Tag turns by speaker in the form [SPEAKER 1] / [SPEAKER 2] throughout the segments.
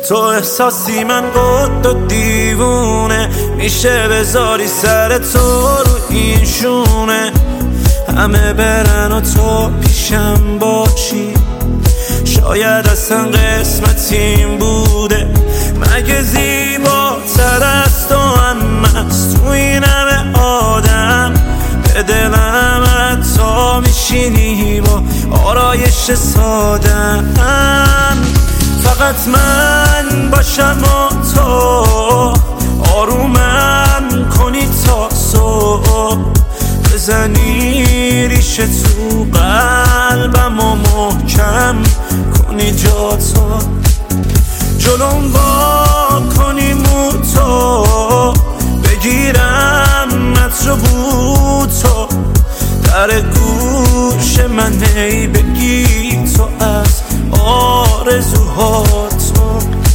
[SPEAKER 1] تو احساسی من قد و دیوونه، میشه بذاری سر تو رو این شونه، همه برن و تو پیشم باشی. شاید اصلا قسمتیم بوده، مگه زیباتر از تو هم از تو این همه آدم. به دلم حتی میشینی با آرایش سادم، فقط من باشم و تو آرومم کنی تا صبح، بزنی ریشه تو قلبم و محکم کنی جا تو، جلوم با کنی مو تو، بگیرم عطر بو تو، در گوش من هی بگی تو از آرزوها تو.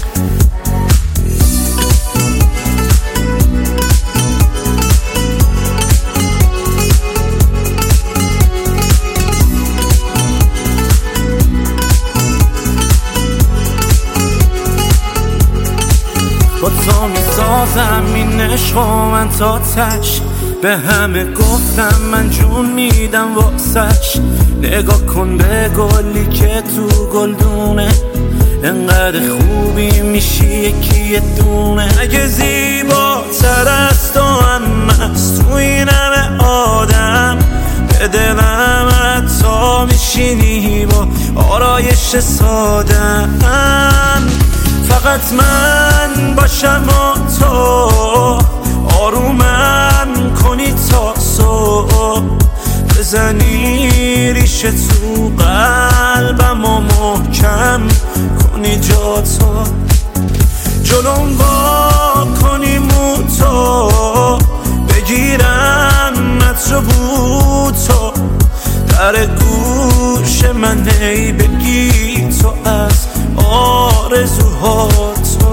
[SPEAKER 1] با تو میسازم این عشق و من تا تش، به همه گفتم من جون میدم واسش. نگاه کن به گلی که تو گلدونه، انقدر خوبی میشی یکی دونه. اگه زیباتر از تو هم از تو این همه آدم، به دلم حتی میشینی با آرایش سادم، فقط من باشم و تو آرومم کنی تا صبح، بزنی ریشه تو قلبم و محکم کنی جا تو، جلوم با کنی مو تو، بگیرم عطر بو تو، در گوش من هی بگی تو از آرزوها تو.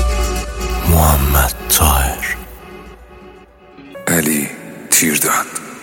[SPEAKER 2] محمد طاهر، علی تیردان.